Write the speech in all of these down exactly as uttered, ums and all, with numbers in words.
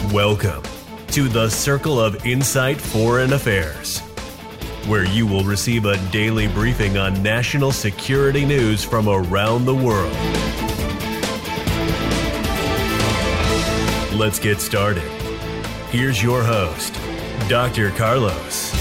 Welcome to the Circle of Insight Foreign Affairs, where you will receive a daily briefing on national security news from around the world. Let's get started. Here's your host, Doctor Carlos.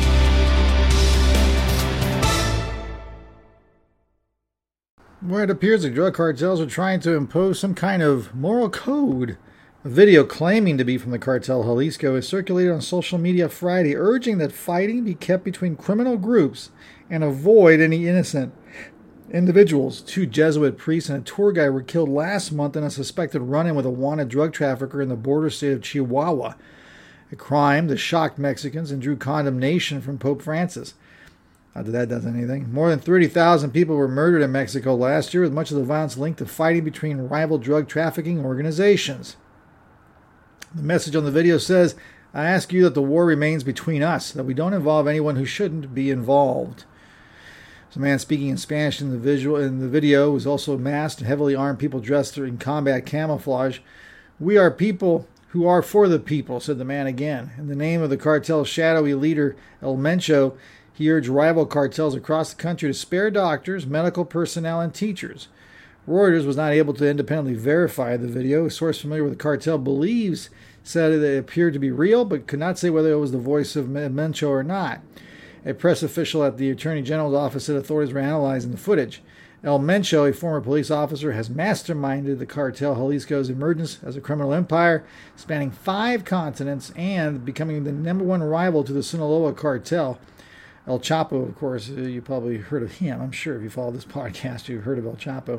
Where it appears the drug cartels are trying to impose some kind of moral code. A video claiming to be from the cartel Jalisco is circulated on social media Friday, urging that fighting be kept between criminal groups and avoid any innocent individuals. Two Jesuit priests and a tour guide were killed last month in a suspected run-in with a wanted drug trafficker in the border state of Chihuahua, a crime that shocked Mexicans and drew condemnation from Pope Francis. Not that that does anything. More than thirty thousand people were murdered in Mexico last year, with much of the violence linked to fighting between rival drug trafficking organizations. The message on the video says, "I ask you that the war remains between us, that we don't involve anyone who shouldn't be involved." There's a man speaking in Spanish in the visual in the video was also masked and heavily armed people dressed in combat camouflage. "We are people who are for the people," said the man again. In the name of the cartel's shadowy leader, El Mencho, he urged rival cartels across the country to spare doctors, medical personnel, and teachers. Reuters was not able to independently verify the video. A source familiar with the cartel believes said it appeared to be real, but could not say whether it was the voice of Mencho or not. A press official at the Attorney General's office said authorities were analyzing the footage. El Mencho, a former police officer, has masterminded the cartel Jalisco's emergence as a criminal empire spanning five continents and becoming the number one rival to the Sinaloa cartel. El Chapo, of course, you probably heard of him. I'm sure if you follow this podcast, you've heard of El Chapo.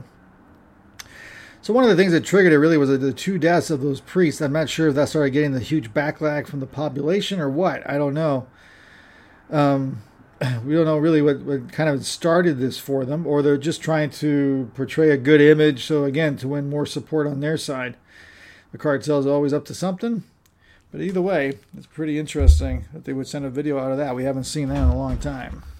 So one of the things that triggered it really was the two deaths of those priests. I'm not sure if that started getting the huge backlash from the population or what. I don't know. Um, we don't know really what, what kind of started this for them, or they're just trying to portray a good image, so again, to win more support on their side. The cartel is always up to something. But either way, it's pretty interesting that they would send a video out of that. We haven't seen that in a long time.